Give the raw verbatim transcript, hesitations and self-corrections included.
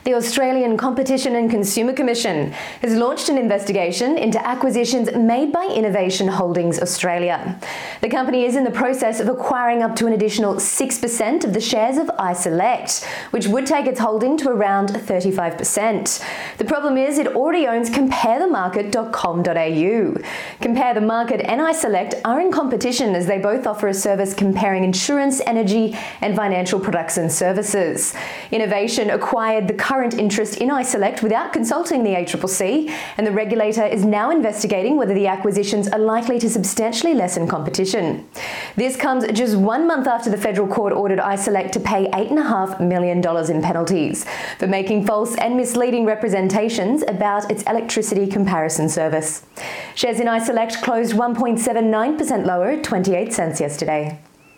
The Australian Competition and Consumer Commission has launched an investigation into acquisitions made by Innovation Holdings Australia. The company is in the process of acquiring up to an additional six percent of the shares of iSelect, which would take its holding to around thirty-five percent. The problem is it already owns compare the market dot com dot a u. Compare the Market and iSelect are in competition as they both offer a service comparing insurance, energy and financial products and services. Innovation acquired the current interest in iSelect without consulting the A C C C, and the regulator is now investigating whether the acquisitions are likely to substantially lessen competition. This comes just one month after the federal court ordered iSelect to pay eight point five million dollars in penalties for making false and misleading representations about its electricity comparison service. Shares in iSelect closed one point seven nine percent lower at twenty-eight cents yesterday.